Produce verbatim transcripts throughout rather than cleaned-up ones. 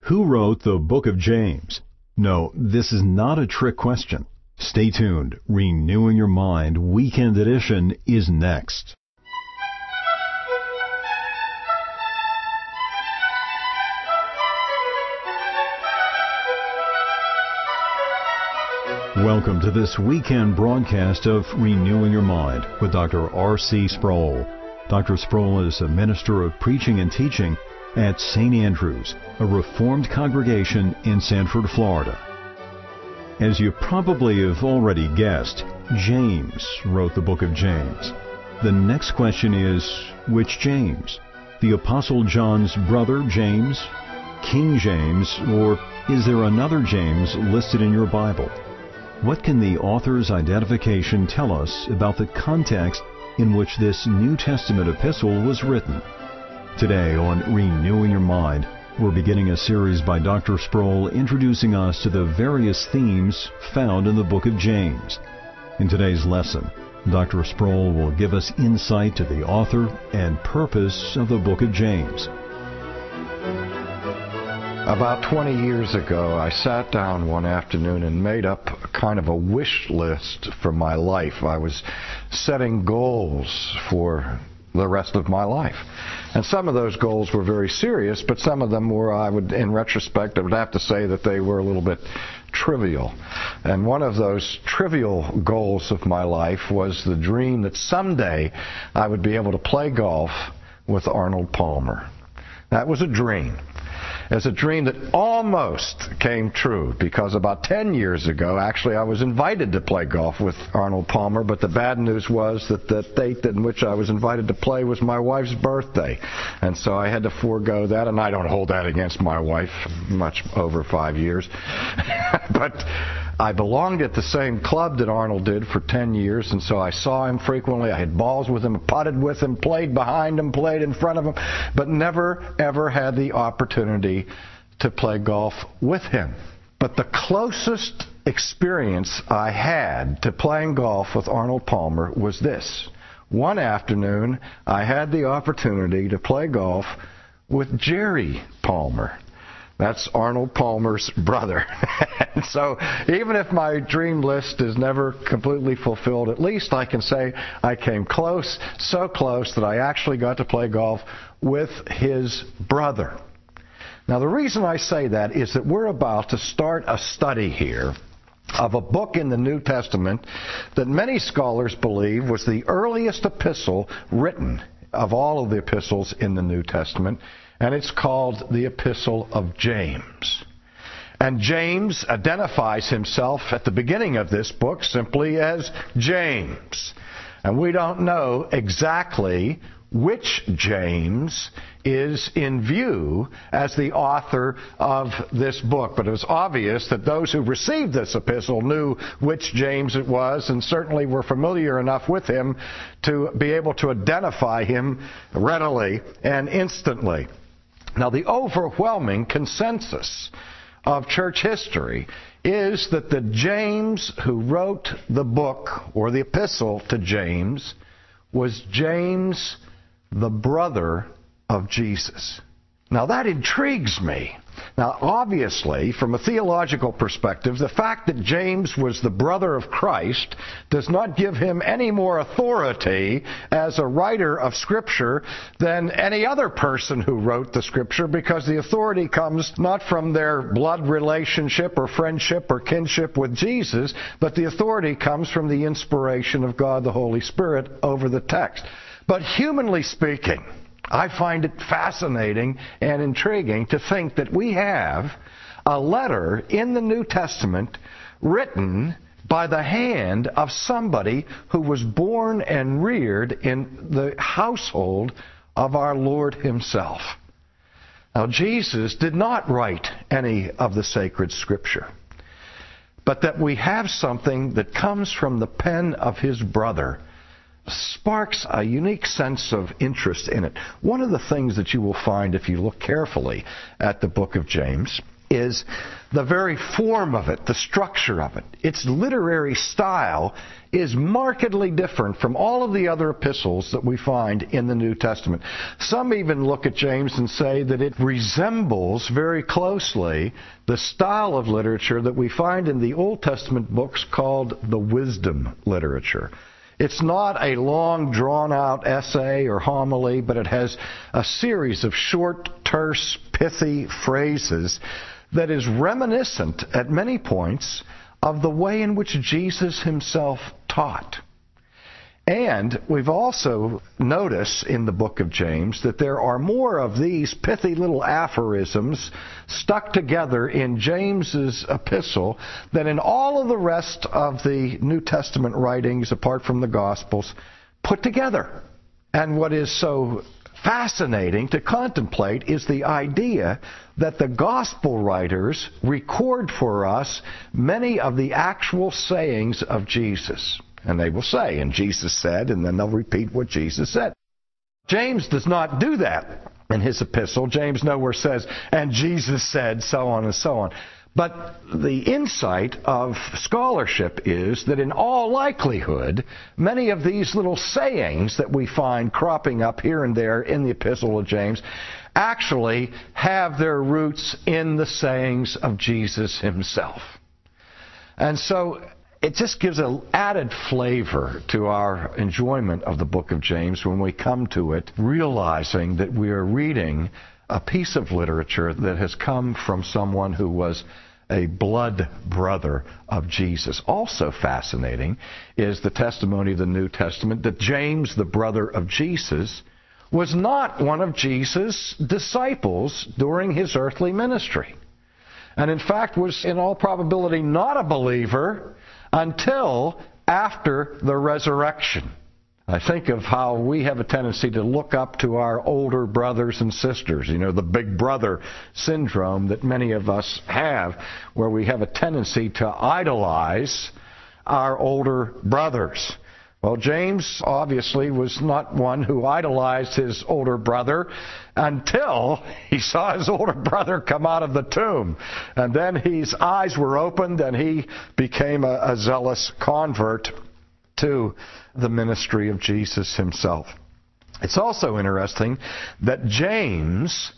Who wrote the book of James? No, this is not a trick question. Stay tuned. Renewing Your Mind Weekend Edition is next. Welcome to this weekend broadcast of Renewing Your Mind with Doctor R C Sproul. Doctor Sproul is a minister of preaching and teaching at Saint Andrews, a Reformed congregation in Sanford, Florida. As you probably have already guessed, James wrote the book of James. The next question is, which James? The Apostle John's brother James, King James, or is there another James listed in your Bible? What can the author's identification tell us about the context in which this New Testament epistle was written? Today on Renewing Your Mind, we're beginning a series by Doctor Sproul introducing us to the various themes found in the book of James. In today's lesson, Doctor Sproul will give us insight to the author and purpose of the book of James. About twenty years ago, I sat down one afternoon and made up a kind of a wish list for my life. I was setting goals for the rest of my life. And some of those goals were very serious, but some of them were, I would, in retrospect, I would have to say that they were a little bit trivial. And one of those trivial goals of my life was the dream that someday I would be able to play golf with Arnold Palmer. That was a dream. It's a dream that almost came true, because about ten years ago, actually, I was invited to play golf with Arnold Palmer, but the bad news was that the date in which I was invited to play was my wife's birthday. And so I had to forego that, and I don't hold that against my wife, much over five years. But I belonged at the same club that Arnold did for ten years, and so I saw him frequently. I had balls with him, putted with him, played behind him, played in front of him, but never, ever had the opportunity to play golf with him. But the closest experience I had to playing golf with Arnold Palmer was this. One afternoon, I had the opportunity to play golf with Jerry Palmer. That's Arnold Palmer's brother. And so even if my dream list is never completely fulfilled, at least I can say I came close, so close that I actually got to play golf with his brother. Now, the reason I say that is that we're about to start a study here of a book in the New Testament that many scholars believe was the earliest epistle written of all of the epistles in the New Testament, and it's called the Epistle of James. And James identifies himself at the beginning of this book simply as James. And we don't know exactly which James is in view as the author of this book. But it was obvious that those who received this epistle knew which James it was, and certainly were familiar enough with him to be able to identify him readily and instantly. Now, the overwhelming consensus of church history is that the James who wrote the book, or the epistle to James, was James, the brother of Jesus. Now, that intrigues me. Now, obviously, from a theological perspective, the fact that James was the brother of Christ does not give him any more authority as a writer of Scripture than any other person who wrote the Scripture, because the authority comes not from their blood relationship or friendship or kinship with Jesus, but the authority comes from the inspiration of God the Holy Spirit over the text. But humanly speaking, I find it fascinating and intriguing to think that we have a letter in the New Testament written by the hand of somebody who was born and reared in the household of our Lord himself. Now, Jesus did not write any of the sacred Scripture, but that we have something that comes from the pen of his brother sparks a unique sense of interest in it. One of the things that you will find if you look carefully at the book of James is the very form of it, the structure of it. Its literary style is markedly different from all of the other epistles that we find in the New Testament. Some even look at James and say that it resembles very closely the style of literature that we find in the Old Testament books called the wisdom literature. It's not a long, drawn-out essay or homily, but it has a series of short, terse, pithy phrases that is reminiscent at many points of the way in which Jesus himself taught. And we've also noticed in the book of James that there are more of these pithy little aphorisms stuck together in James's epistle than in all of the rest of the New Testament writings, apart from the Gospels, put together. And what is so fascinating to contemplate is the idea that the Gospel writers record for us many of the actual sayings of Jesus. And they will say, and Jesus said, and then they'll repeat what Jesus said. James does not do that in his epistle. James nowhere says, and Jesus said, so on and so on. But the insight of scholarship is that in all likelihood, many of these little sayings that we find cropping up here and there in the epistle of James actually have their roots in the sayings of Jesus himself. And so it just gives an added flavor to our enjoyment of the book of James when we come to it, realizing that we are reading a piece of literature that has come from someone who was a blood brother of Jesus. Also fascinating is the testimony of the New Testament that James, the brother of Jesus, was not one of Jesus' disciples during his earthly ministry. And in fact was in all probability not a believer until after the resurrection. I think of how we have a tendency to look up to our older brothers and sisters, you know, the big brother syndrome that many of us have, where we have a tendency to idolize our older brothers. Well, James obviously was not one who idolized his older brother until he saw his older brother come out of the tomb. And then his eyes were opened and he became a, a zealous convert to the ministry of Jesus himself. It's also interesting that James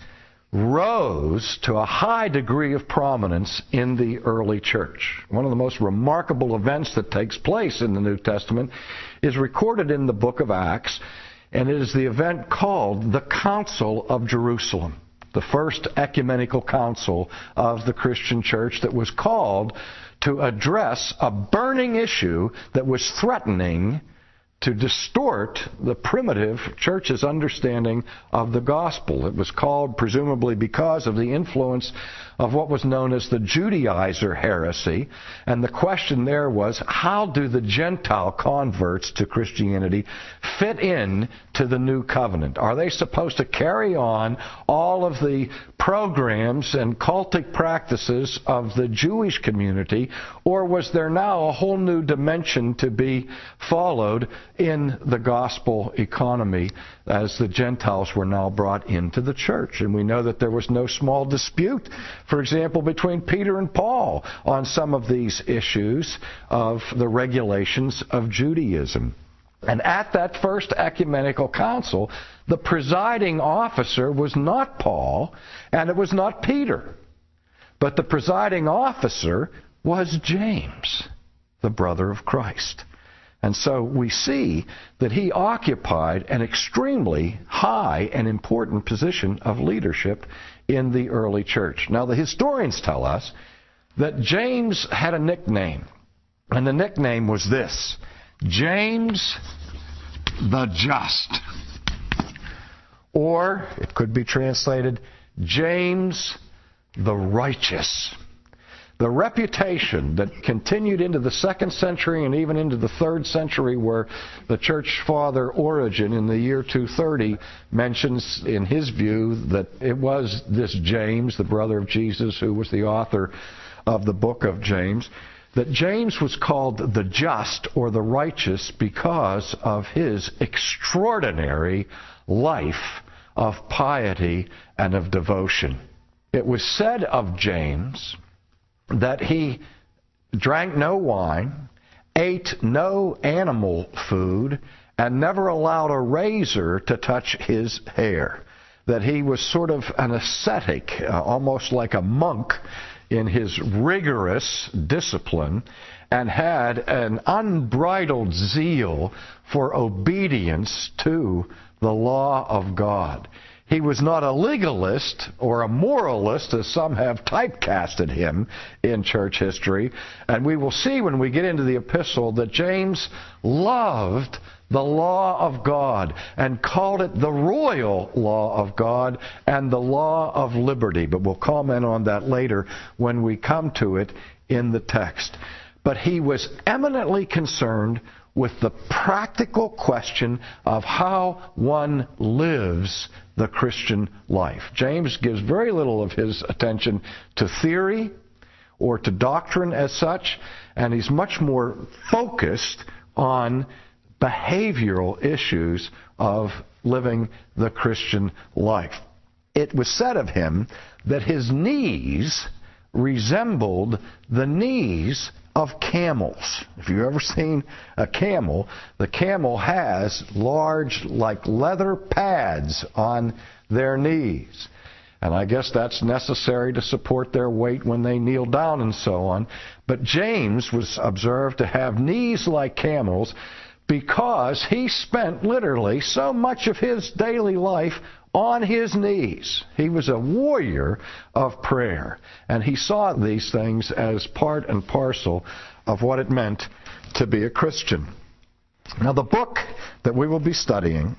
rose to a high degree of prominence in the early church. One of the most remarkable events that takes place in the New Testament is recorded in the book of Acts, and it is the event called the Council of Jerusalem, the first ecumenical council of the Christian church that was called to address a burning issue that was threatening to distort the primitive church's understanding of the gospel. It was called presumably because of the influence of what was known as the Judaizer heresy. And the question there was, how do the Gentile converts to Christianity fit in to the new covenant? Are they supposed to carry on all of the programs and cultic practices of the Jewish community, or was there now a whole new dimension to be followed in the gospel economy as the Gentiles were now brought into the church? And we know that there was no small dispute, for example, between Peter and Paul on some of these issues of the regulations of Judaism. And at that first ecumenical council, the presiding officer was not Paul, and it was not Peter. But the presiding officer was James, the brother of Christ. And so we see that he occupied an extremely high and important position of leadership in the early church. Now, the historians tell us that James had a nickname, and the nickname was this: James the Just. Or it could be translated James the Righteous. The reputation that continued into the second century and even into the third century, where the church father Origen in the year two thirty mentions in his view that it was this James, the brother of Jesus, who was the author of the book of James, that James was called the Just or the Righteous because of his extraordinary life of piety and of devotion. It was said of James that he drank no wine, ate no animal food, and never allowed a razor to touch his hair. That he was sort of an ascetic, uh, almost like a monk in his rigorous discipline, and had an unbridled zeal for obedience to the law of God. He was not a legalist or a moralist, as some have typecasted him in church history. And we will see when we get into the epistle that James loved the law of God and called it the royal law of God and the law of liberty. But we'll comment on that later when we come to it in the text. But he was eminently concerned with the practical question of how one lives the Christian life. James gives very little of his attention to theory or to doctrine as such, and he's much more focused on behavioral issues of living the Christian life. It was said of him that his knees resembled the knees of camels. If you've ever seen a camel, the camel has large, like leather pads on their knees. And I guess that's necessary to support their weight when they kneel down and so on. But James was observed to have knees like camels because he spent literally so much of his daily life on his knees. He was a warrior of prayer, and he saw these things as part and parcel of what it meant to be a Christian. Now, the book that we will be studying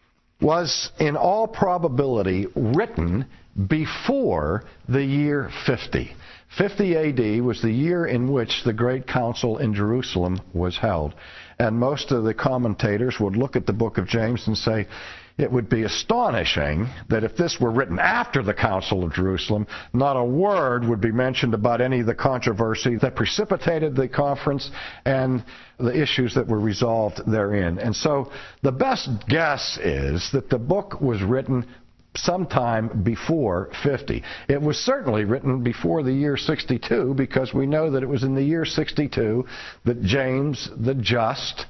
was in all probability written before the year fifty. fifty A D was the year in which the Great Council in Jerusalem was held. And most of the commentators would look at the book of James and say, it would be astonishing that if this were written after the Council of Jerusalem, not a word would be mentioned about any of the controversy that precipitated the conference and the issues that were resolved therein. And so the best guess is that the book was written sometime before fifty. It was certainly written before the year sixty-two, because we know that it was in the year sixty-two that James the Just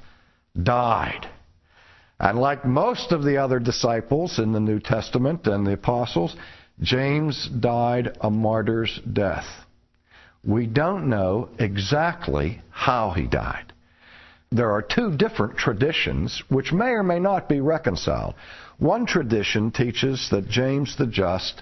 died. And like most of the other disciples in the New Testament and the apostles, James died a martyr's death. We don't know exactly how he died. There are two different traditions which may or may not be reconciled. One tradition teaches that James the Just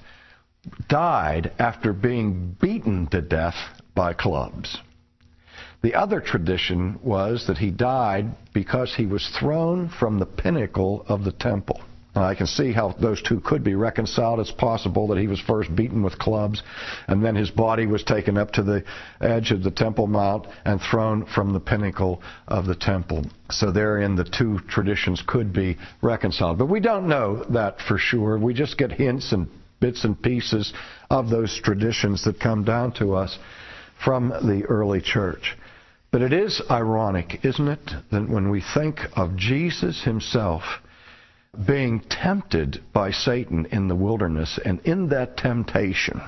died after being beaten to death by clubs. The other tradition was that he died because he was thrown from the pinnacle of the temple. And I can see how those two could be reconciled. It's possible that he was first beaten with clubs, and then his body was taken up to the edge of the Temple Mount and thrown from the pinnacle of the temple. So therein the two traditions could be reconciled. But we don't know that for sure. We just get hints and bits and pieces of those traditions that come down to us from the early church. But it is ironic, isn't it, that when we think of Jesus himself being tempted by Satan in the wilderness, and in that temptation,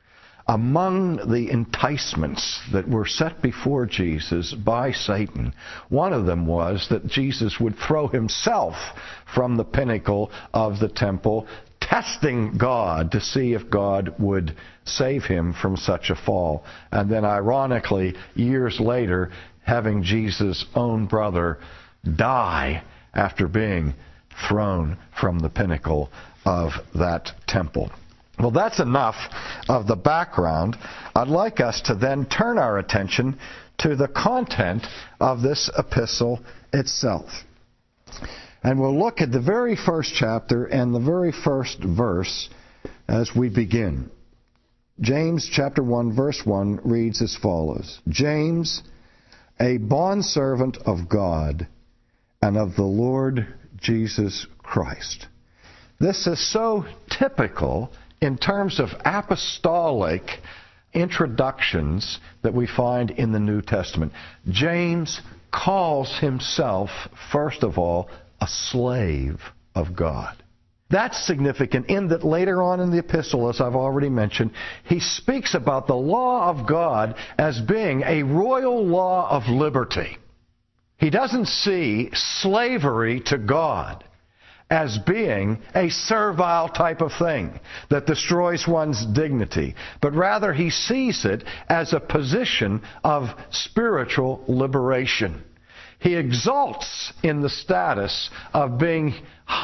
among the enticements that were set before Jesus by Satan, one of them was that Jesus would throw himself from the pinnacle of the temple, testing God to see if God would save him from such a fall. And then ironically, years later, having Jesus' own brother die after being thrown from the pinnacle of that temple. Well, that's enough of the background. I'd like us to then turn our attention to the content of this epistle itself. And we'll look at the very first chapter and the very first verse as we begin. James chapter one, verse one reads as follows. James, a bondservant of God and of the Lord Jesus Christ. This is so typical in terms of apostolic introductions that we find in the New Testament. James calls himself, first of all, a slave of God. That's significant in that later on in the epistle, as I've already mentioned, he speaks about the law of God as being a royal law of liberty. He doesn't see slavery to God as being a servile type of thing that destroys one's dignity, but rather he sees it as a position of spiritual liberation. He exalts in the status of being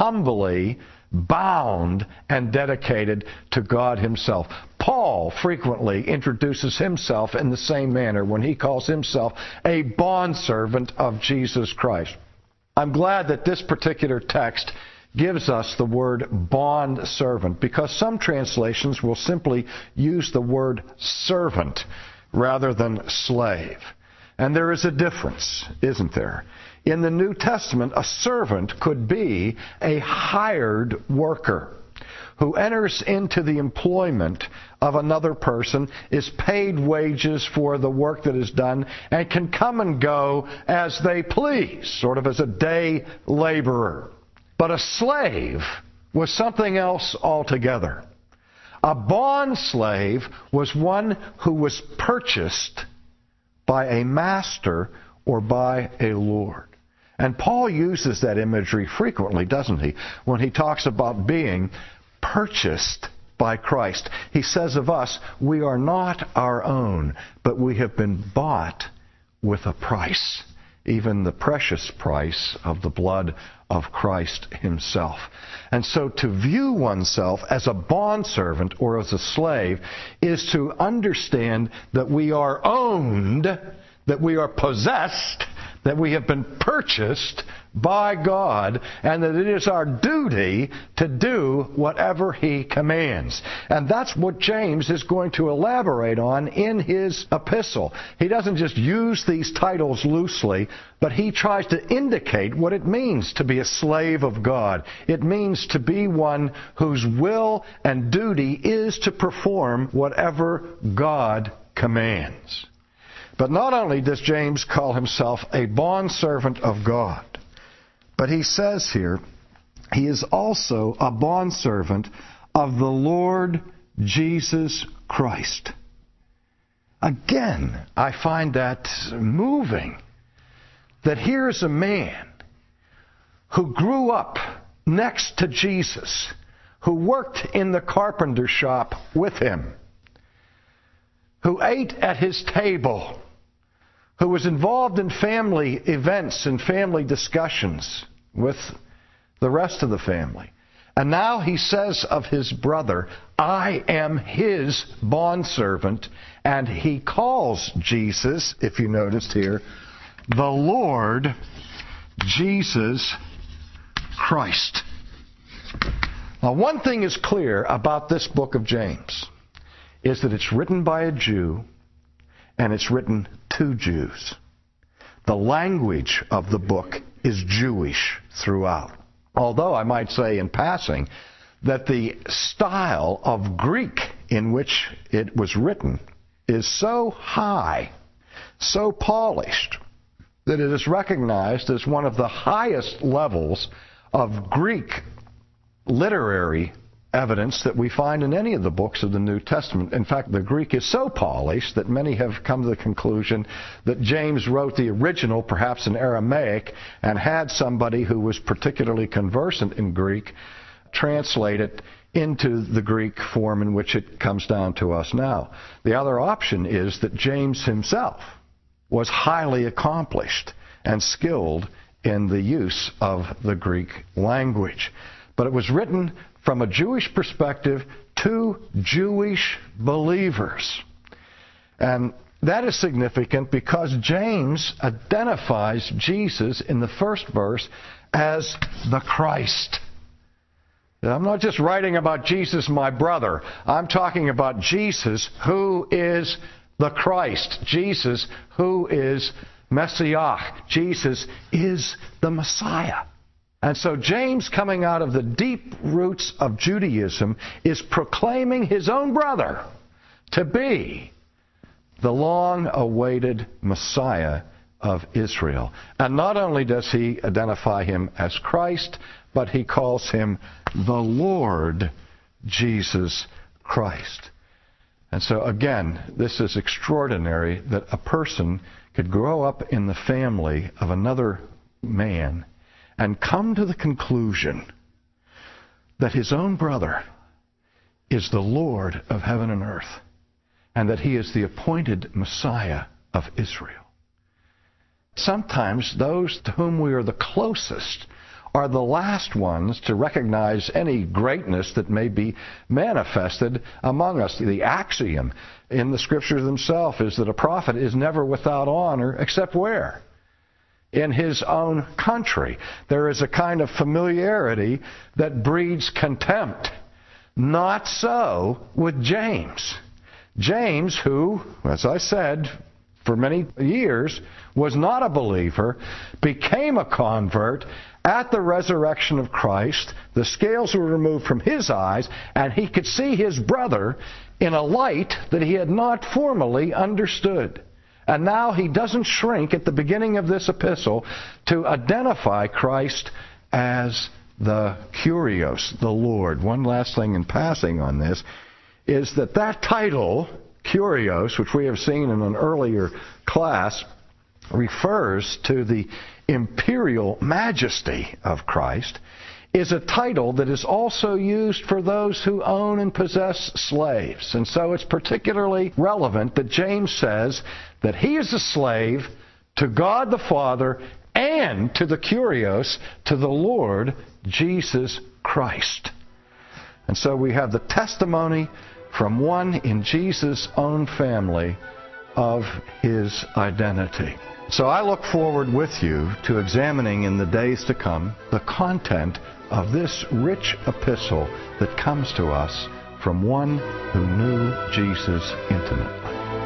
humbly bound and dedicated to God himself. Paul frequently introduces himself in the same manner when he calls himself a bondservant of Jesus Christ. I'm glad that this particular text gives us the word bondservant, because some translations will simply use the word servant rather than slave. And there is a difference, isn't there? In the New Testament, a servant could be a hired worker who enters into the employment of another person, is paid wages for the work that is done, and can come and go as they please, sort of as a day laborer. But a slave was something else altogether. A bond slave was one who was purchased by a master or by a lord. And Paul uses that imagery frequently, doesn't he, when he talks about being purchased by Christ. He says of us, we are not our own, but we have been bought with a price, even the precious price of the blood of Christ himself. And so to view oneself as a bondservant or as a slave is to understand that we are owned, that we are possessed, that we have been purchased by God, and that it is our duty to do whatever he commands. And that's what James is going to elaborate on in his epistle. He doesn't just use these titles loosely, but he tries to indicate what it means to be a slave of God. It means to be one whose will and duty is to perform whatever God commands. But not only does James call himself a bondservant of God, but he says here, he is also a bondservant of the Lord Jesus Christ. Again, I find that moving, that here's a man who grew up next to Jesus, who worked in the carpenter shop with him, who ate at his table, who was involved in family events and family discussions with the rest of the family. And now he says of his brother, I am his bondservant, and he calls Jesus, if you noticed here, the Lord Jesus Christ. Now, one thing is clear about this book of James, is that it's written by a Jew, and it's written to Jews. The language of the book is Jewish throughout. Although I might say in passing that the style of Greek in which it was written is so high, so polished, that it is recognized as one of the highest levels of Greek literary evidence that we find in any of the books of the New Testament. In fact, the Greek is so polished that many have come to the conclusion that James wrote the original, perhaps in Aramaic, and had somebody who was particularly conversant in Greek translate it into the Greek form in which it comes down to us now. The other option is that James himself was highly accomplished and skilled in the use of the Greek language. But it was written from a Jewish perspective to Jewish believers. And that is significant because James identifies Jesus in the first verse as the Christ. I'm not just writing about Jesus, my brother. I'm talking about Jesus, who is the Christ. Jesus, who is Messiah. Jesus is the Messiah. And so James, coming out of the deep roots of Judaism, is proclaiming his own brother to be the long-awaited Messiah of Israel. And not only does he identify him as Christ, but he calls him the Lord Jesus Christ. And so again, this is extraordinary that a person could grow up in the family of another man and come to the conclusion that his own brother is the Lord of heaven and earth, and that he is the appointed Messiah of Israel. Sometimes those to whom we are the closest are the last ones to recognize any greatness that may be manifested among us. The axiom in the Scriptures themselves is that a prophet is never without honor, except where? In his own country. There is a kind of familiarity that breeds contempt. Not so with James. James, who, as I said, for many years was not a believer, became a convert at the resurrection of Christ. The scales were removed from his eyes, and he could see his brother in a light that he had not formerly understood. And now he doesn't shrink at the beginning of this epistle to identify Christ as the Kyrios, the Lord. One last thing in passing on this is that that title, Kyrios, which we have seen in an earlier class, refers to the imperial majesty of Christ, is a title that is also used for those who own and possess slaves. And so it's particularly relevant that James says that he is a slave to God the Father and to the Kyrios, to the Lord Jesus Christ. And so we have the testimony from one in Jesus' own family of his identity. So I look forward with you to examining in the days to come the content of this rich epistle that comes to us from one who knew Jesus intimately.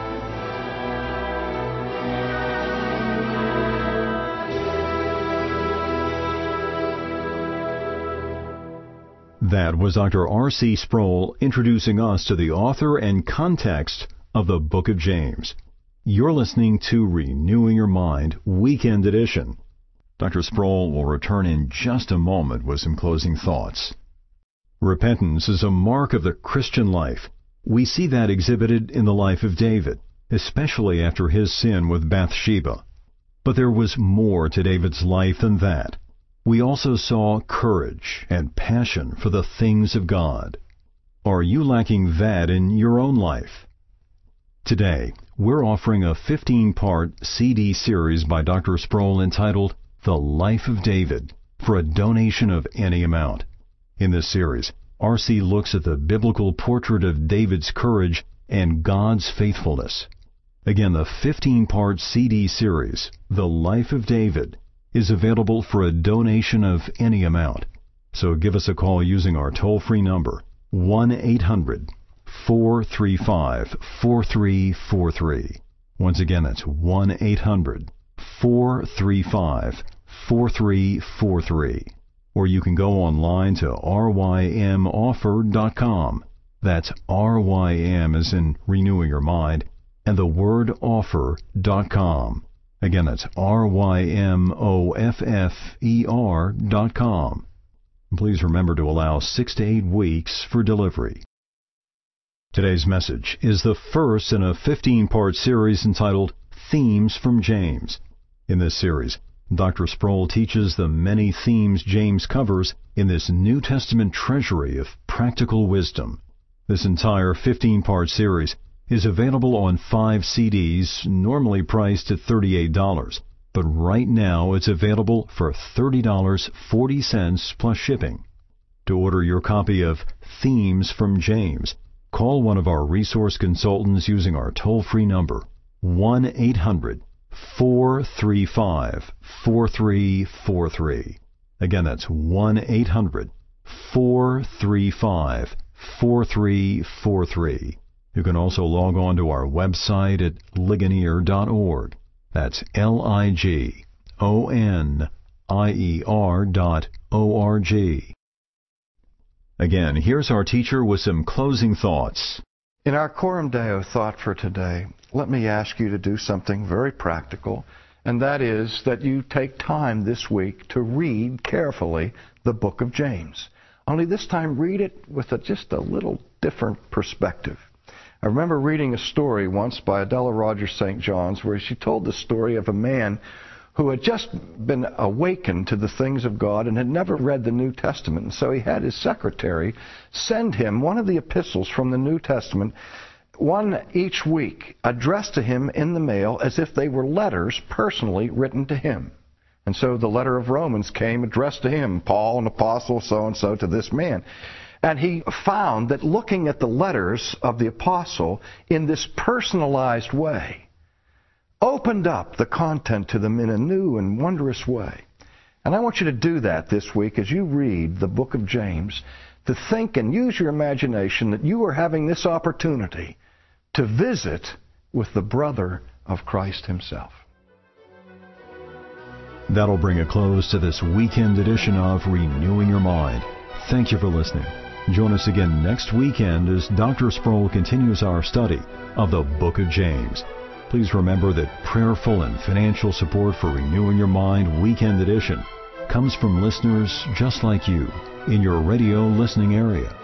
That was Doctor R C Sproul introducing us to the author and context of the Book of James. You're listening to Renewing Your Mind, Weekend Edition. Doctor Sproul will return in just a moment with some closing thoughts. Repentance is a mark of the Christian life. We see that exhibited in the life of David, especially after his sin with Bathsheba. But there was more to David's life than that. We also saw courage and passion for the things of God. Are you lacking that in your own life? Today, we're offering a fifteen-part C D series by Doctor Sproul entitled The Life of David for a donation of any amount. In this series, R C looks at the biblical portrait of David's courage and God's faithfulness. Again, the fifteen-part C D series, The Life of David, is available for a donation of any amount. So give us a call using our toll-free number, one eight hundred, four three five, four three four three. Once again, that's one eight hundred, four three five, four three four three. Or you can go online to r y m offer dot com. That's R Y M as in renewing your mind, and the word offer dot com. Again, that's R Y M O F F E R dot com. Please remember to allow six to eight weeks for delivery. Today's message is the first in a fifteen-part series entitled Themes from James. In this series, Doctor Sproul teaches the many themes James covers in this New Testament treasury of practical wisdom. This entire fifteen-part series is available on five C Ds, normally priced at thirty-eight dollars, but right now it's available for thirty dollars and forty cents plus shipping. To order your copy of Themes from James, call one of our resource consultants using our toll-free number, one eight hundred, four three five, four three four three. Again, that's one eight hundred, four three five, four three four three. You can also log on to our website at ligonier dot org. That's L I G O N I E R dot O R G. Again, here's our teacher with some closing thoughts. In our Coram Deo thought for today, let me ask you to do something very practical, and that is that you take time this week to read carefully the book of James. Only this time read it with a, just a little different perspective. I remember reading a story once by Adela Rogers Saint John's where she told the story of a man who had just been awakened to the things of God and had never read the New Testament. And so he had his secretary send him one of the epistles from the New Testament, one each week, addressed to him in the mail as if they were letters personally written to him. And so the letter of Romans came addressed to him, Paul, an apostle, so-and-so, to this man. And he found that looking at the letters of the apostle in this personalized way opened up the content to them in a new and wondrous way. And I want you to do that this week as you read the book of James, to think and use your imagination that you are having this opportunity to visit with the brother of Christ himself. That'll bring a close to this weekend edition of Renewing Your Mind. Thank you for listening. Join us again next weekend as Doctor Sproul continues our study of the book of James. Please remember that prayerful and financial support for Renewing Your Mind Weekend Edition comes from listeners just like you in your radio listening area.